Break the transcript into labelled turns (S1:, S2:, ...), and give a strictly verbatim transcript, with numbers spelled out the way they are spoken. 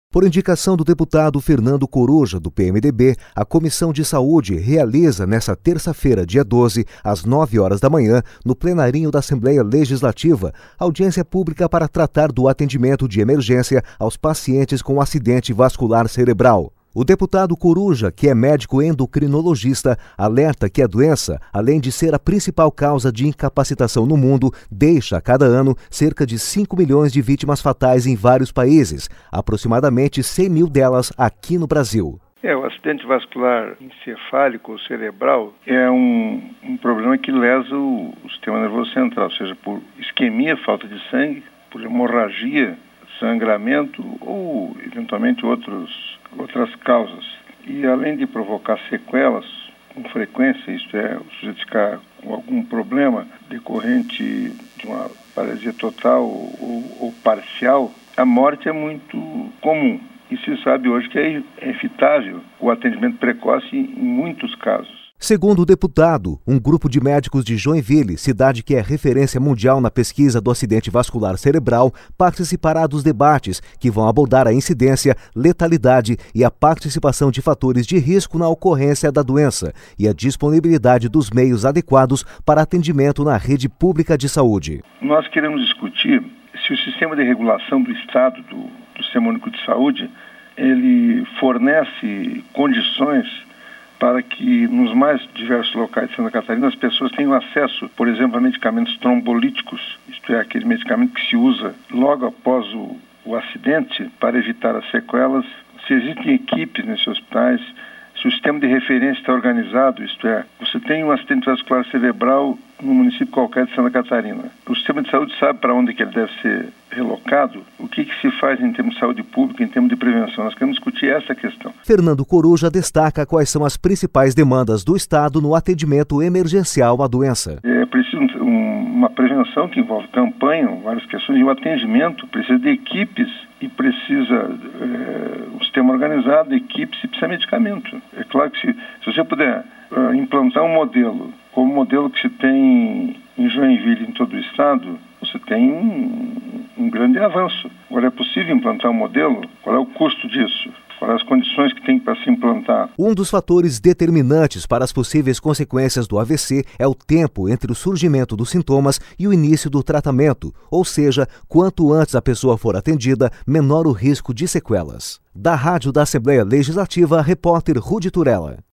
S1: Por indicação do deputado Fernando Coruja, do P M D B, a Comissão de Saúde realiza nesta terça-feira, dia doze, às nove horas da manhã, no plenarinho da Assembleia Legislativa, audiência pública para tratar do atendimento de emergência aos pacientes com acidente vascular cerebral. O deputado Coruja, que é médico endocrinologista, alerta que a doença, além de ser a principal causa de incapacitação no mundo, deixa a cada ano cerca de cinco milhões de vítimas fatais em vários países, aproximadamente cem mil delas aqui no Brasil.
S2: É, o acidente vascular encefálico ou cerebral é um, um problema que lesa o, o sistema nervoso central, seja por isquemia, falta de sangue, por hemorragia, sangramento ou, eventualmente, outros, outras causas. E, além de provocar sequelas com frequência, isto é, o sujeito ficar com algum problema decorrente de uma paralisia total ou, ou parcial, a morte é muito comum. E se sabe hoje que é evitável o atendimento precoce em muitos casos.
S1: Segundo o deputado, um grupo de médicos de Joinville, cidade que é referência mundial na pesquisa do acidente vascular cerebral, participará dos debates que vão abordar a incidência, letalidade e a participação de fatores de risco na ocorrência da doença e a disponibilidade dos meios adequados para atendimento na rede pública de saúde.
S2: Nós queremos discutir se o sistema de regulação do Estado, do, do Sistema Único de Saúde, ele fornece condições para que nos mais diversos locais de Santa Catarina as pessoas tenham acesso, por exemplo, a medicamentos trombolíticos, isto é, aquele medicamento que se usa logo após o, o acidente para evitar as sequelas, se existem equipes nesses hospitais, se o sistema de referência está organizado, isto é, você tem um acidente vascular cerebral no município qualquer de Santa Catarina. O sistema de saúde sabe para onde que ele deve ser relocado, o que, que se faz em termos de saúde pública, em termos de prevenção. Nós queremos discutir essa questão.
S1: Fernando Coruja destaca quais são as principais demandas do Estado no atendimento emergencial à doença.
S2: É preciso um, uma prevenção que envolve campanha, várias questões, e o atendimento precisa de equipes e precisa é, um sistema organizado, equipes e precisa de medicamento. É claro que se, se você puder uh, implantar um modelo, como o modelo que se tem em Joinville, em todo o estado, você tem um, um grande avanço. Agora, é possível implantar um modelo? Qual é o custo disso? Quais as condições que tem para se implantar?
S1: Um dos fatores determinantes para as possíveis consequências do A V C é o tempo entre o surgimento dos sintomas e o início do tratamento, ou seja, quanto antes a pessoa for atendida, menor o risco de sequelas. Da Rádio da Assembleia Legislativa, repórter Rudy Turella.